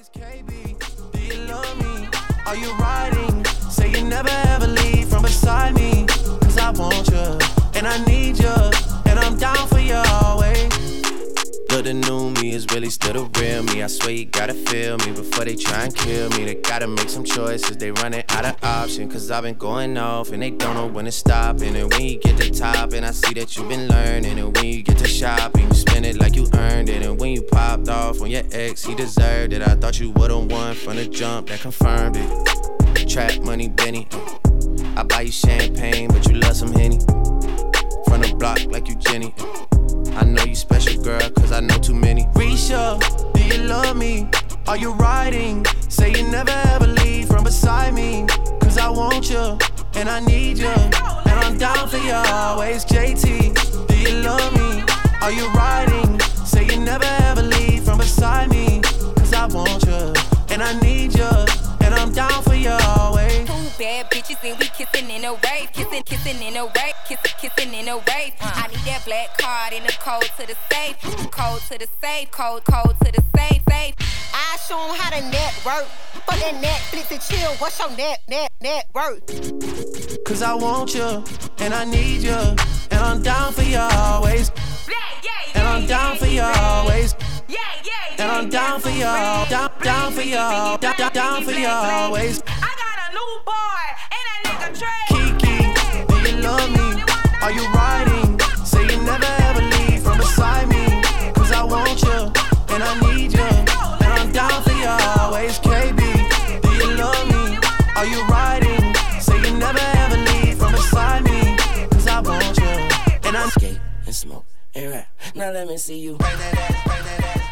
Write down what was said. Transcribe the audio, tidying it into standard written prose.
always. KB, do you love me? Are you riding? Say you never ever leave from beside me. Cause I want you, and I need you, and I'm down for you always. Look, the new me is really still the real me. I swear you gotta feel me before they try and kill me. They gotta make some choices, they running out of options. Cause I've been going off and they don't know when to stop. And when you get to top, and I see that you've been learning. And when you get to shopping, you spend it like you earned it. And when you popped off on your ex, he deserved it. I thought you would've won from the jump, that confirmed it. Trap money, Benny. I buy you champagne, but you love some Henny. From the block like you Jenny. I know you special, girl, cause I know too many. Risha, do you love me? Are you riding? Say you never ever leave from beside me. Cause I want you, and I need you, and I'm down for you always. JT, do you love me? Are you riding? Say you never ever leave from beside me. Cause I want you, and I need you, and I'm down for you always. Two bad bitches and we kissing in a rave. Kissing in a rave. Kissing in a rave. I need that black card and the code to the safe. Code to the safe. Code to the safe. I show 'em how to network. Fuck that Netflix and chill. What's your net worth? Cause I want you, and I need you, and I'm down for you always. And I'm down for you always. And I'm down for you, down for you, down for you always. I got a new boy and a nigga Trey. Kiki, do you love me? Are you riding? Say you never ever leave from beside me. Cause I want you, and I need you, and I'm down for you always. KB, do you love me? Are you riding? Say you never ever leave from beside me. Cause I want you, and I'm skate and smoke and rap. Now let me see you break that ass, break that ass.